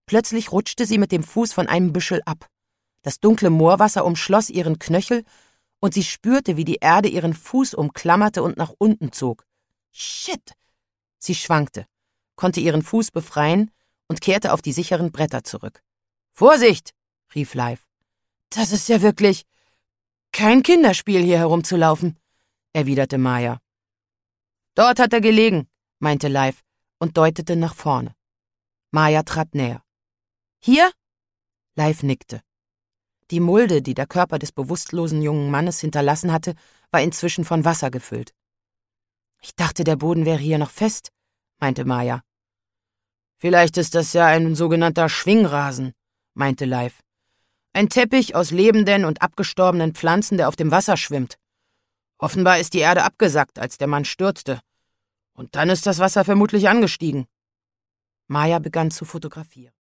Plötzlich rutschte sie mit dem Fuß von einem Büschel ab. Das dunkle Moorwasser umschloss ihren Knöchel und sie spürte, wie die Erde ihren Fuß umklammerte und nach unten zog. Shit! Sie schwankte, konnte ihren Fuß befreien und kehrte auf die sicheren Bretter zurück. »Vorsicht!« rief Live. »Das ist ja wirklich kein Kinderspiel, hier herumzulaufen«, erwiderte Maya. »Dort hat er gelegen«, meinte Live und deutete nach vorne. Maya trat näher. »Hier?« Live nickte. Die Mulde, die der Körper des bewusstlosen jungen Mannes hinterlassen hatte, war inzwischen von Wasser gefüllt. »Ich dachte, der Boden wäre hier noch fest«, meinte Maya. »Vielleicht ist das ja ein sogenannter Schwingrasen«, meinte Live. »Ein Teppich aus lebenden und abgestorbenen Pflanzen, der auf dem Wasser schwimmt. Offenbar ist die Erde abgesackt, als der Mann stürzte. Und dann ist das Wasser vermutlich angestiegen.« Maya begann zu fotografieren.